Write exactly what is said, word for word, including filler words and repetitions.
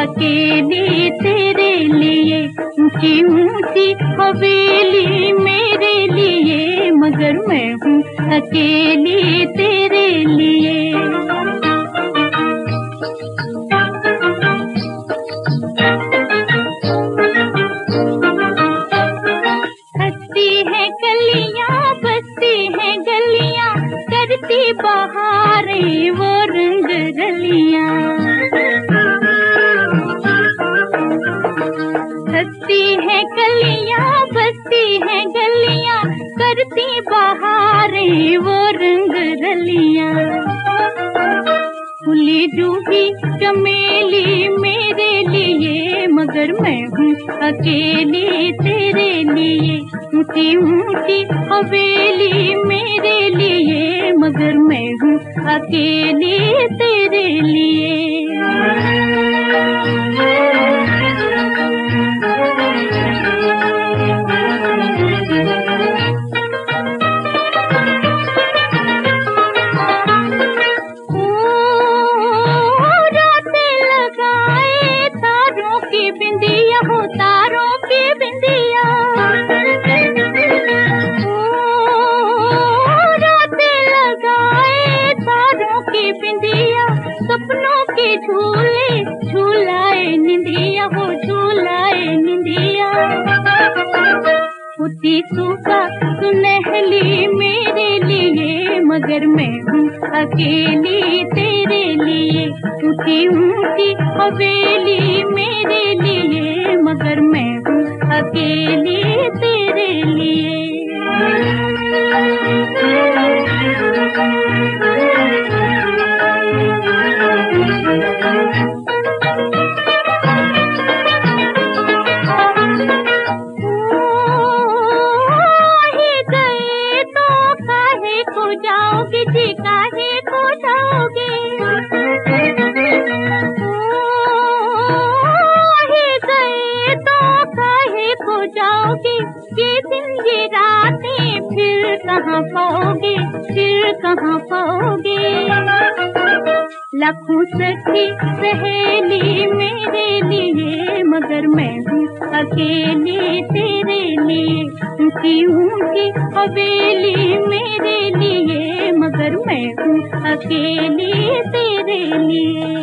अकेली तेरे लिए, ऊंची ऊंची हवेली मेरे लिए, मगर मैं हूँ अकेली तेरे लिए। हंसती है कलियां, बसती है गलियां, करती बहारें वो रंग रलियां। हंसती है कलियां, बसती है गलियां, करती बहारें वो रंग रलियां। फूली जूही चमेली मेरे लिए, मगर मैं हूँ अकेली तेरे लिए, ऊंची ऊंची हवेली मेरे लिए, मगर मैं हूँ अकेली तेरे लिए। बिंदिया हो तारों की बिंदिया, रातें लगाए तारों की बिंदिया, सपनों के झूले झूलाए निंदिया हो झूलाए निंदिया। उठी सुबह सुनहली मेरे लिए, मगर मैं हूँ अकेली तेरे लिए, ऊंची ऊंची हवेली मेरे लिए, मगर मैं हूँ अकेली तेरे लिए। जाओगे जी काहे को जाओगे, ही गए तो काहे को जाओगे, ये दिन ये रातें फिर कहाँ पाओगे, फिर कहाँ पाओगे। लाखों सखी सहेली मेरे लिए, मगर मैं हूँ अकेली तेरे लिए, ऊंची ऊंची हवेली मेरे लिए, मगर मैं हूँ अकेली तेरे लिए।